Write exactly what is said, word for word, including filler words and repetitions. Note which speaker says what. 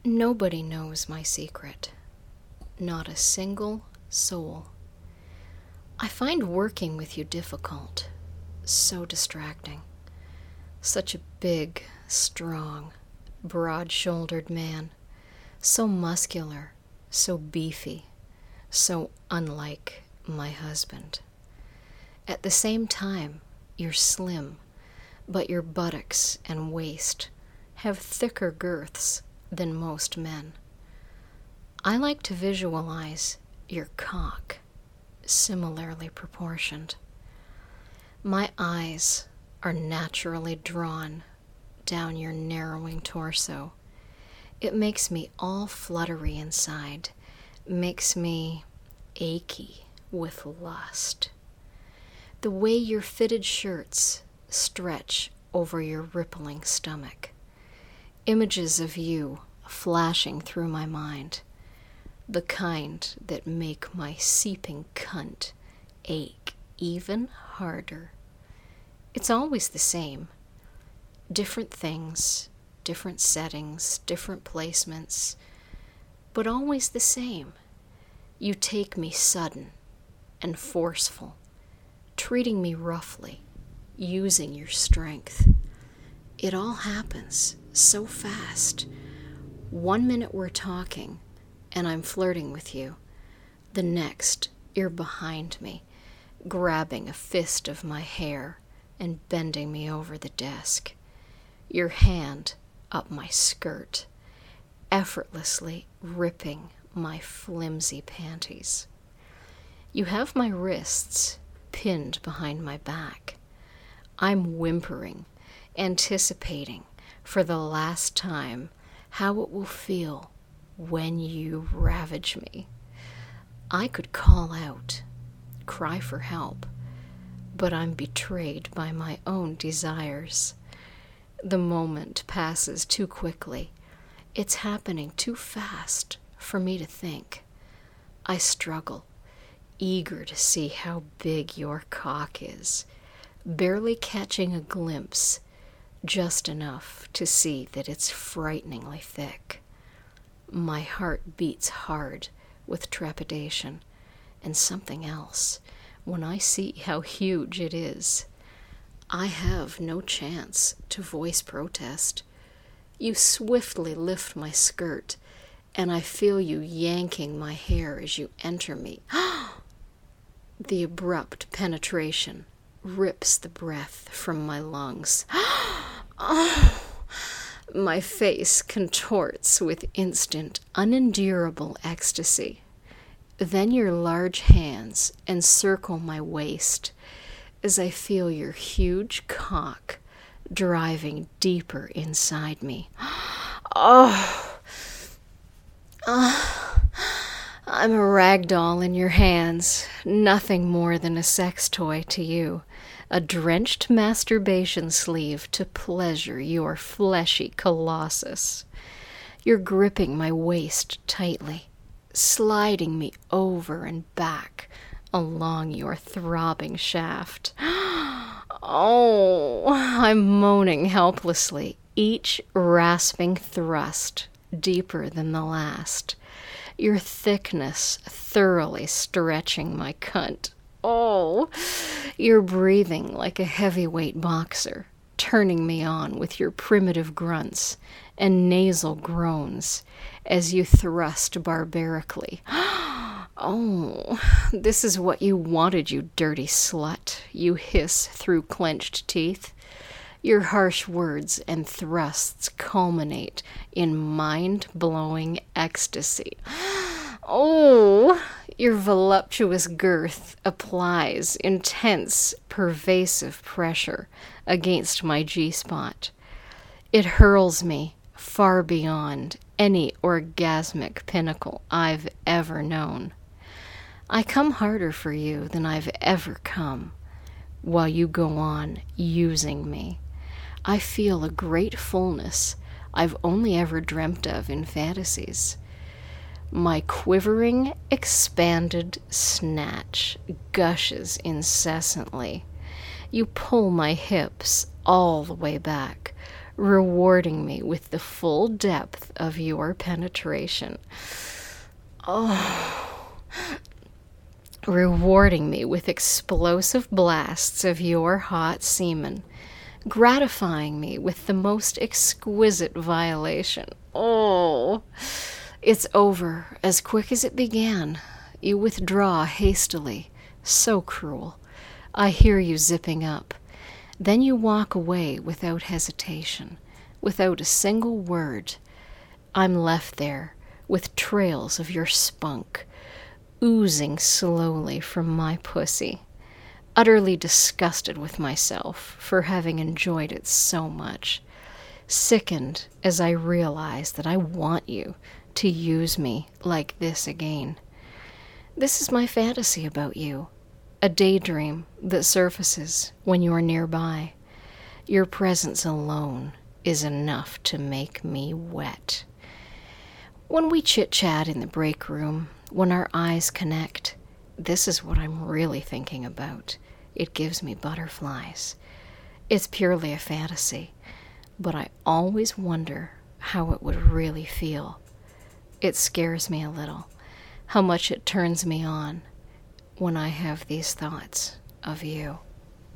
Speaker 1: Nobody knows my secret. Not a single soul. I find working with you difficult, so distracting. Such a big, strong, broad-shouldered man, so muscular, so beefy, so unlike my husband. At the same time, you're slim, but your buttocks and waist have thicker girths than most men. I like to visualize your cock, similarly proportioned. My eyes are naturally drawn down your narrowing torso. It makes me all fluttery inside, makes me achy with lust. The way your fitted shirts stretch over your rippling stomach. Images of you flashing through my mind, the kind that make my seeping cunt ache even harder. It's always the same. Different things, different settings, different placements, but always the same. You take me sudden and forceful, treating me roughly, using your strength. It all happens so fast. One minute we're talking, and I'm flirting with you. The next, you're behind me, grabbing a fist of my hair and bending me over the desk. Your hand up my skirt, effortlessly ripping my flimsy panties. You have my wrists pinned behind my back. I'm whimpering, anticipating for the last time how it will feel when you ravage me. I could call out, cry for help, but I'm betrayed by my own desires. The moment passes too quickly. It's happening too fast for me to think. I struggle, eager to see how big your cock is, barely catching a glimpse, just enough to see that it's frighteningly thick. My heart beats hard with trepidation and something else when I see how huge it is. I have no chance to voice protest. You swiftly lift my skirt, and I feel you yanking my hair as you enter me. The abrupt penetration rips the breath from my lungs. Oh, my face contorts with instant, unendurable ecstasy. Then your large hands encircle my waist as I feel your huge cock driving deeper inside me. Oh, oh, I'm a rag doll in your hands, nothing more than a sex toy to you. A drenched masturbation sleeve to pleasure your fleshy colossus. You're gripping my waist tightly, sliding me over and back along your throbbing shaft. Oh, I'm moaning helplessly, each rasping thrust deeper than the last. Your thickness thoroughly stretching my cunt. Oh, you're breathing like a heavyweight boxer, turning me on with your primitive grunts and nasal groans as you thrust barbarically. Oh, this is what you wanted, you dirty slut, you hiss through clenched teeth. Your harsh words and thrusts culminate in mind-blowing ecstasy. Oh, your voluptuous girth applies intense, pervasive pressure against my G-spot. It hurls me far beyond any orgasmic pinnacle I've ever known. I come harder for you than I've ever come, while you go on using me. I feel a great fullness I've only ever dreamt of in fantasies. My quivering, expanded snatch gushes incessantly. You pull my hips all the way back, rewarding me with the full depth of your penetration. Oh, rewarding me with explosive blasts of your hot semen, gratifying me with the most exquisite violation. Oh, it's over as quick as it began. You withdraw hastily. So cruel. I hear you zipping up. Then you walk away without hesitation, without a single word. I'm left there with trails of your spunk oozing slowly from my pussy, utterly disgusted with myself for having enjoyed it so much, sickened as I realize that I want you to use me like this again. This is my fantasy about you, a daydream that surfaces when you're nearby. Your presence alone is enough to make me wet. When we chit-chat in the break room, when our eyes connect, this is what I'm really thinking about. It gives me butterflies. It's purely a fantasy, but I always wonder how it would really feel. It scares me a little, how much it turns me on when I have these thoughts of you.